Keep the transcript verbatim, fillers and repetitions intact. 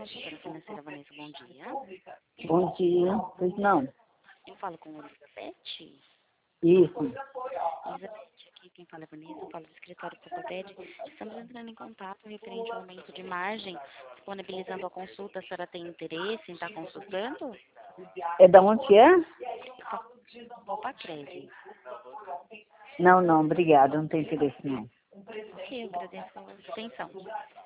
assessora financeira Vanessa, bom dia. Bom dia. Pois não? Eu falo com a Elizabeth. Isso. Elizabeth, aqui quem fala é Vanessa, eu falo do escritório Copaped. Estamos entrando em contato referente ao aumento de margem, disponibilizando a consulta. A senhora tem interesse em estar consultando? É da onde é? Copacred. Não, não, obrigada. Não tem interesse, não. Ok, eu agradeço a sua atenção.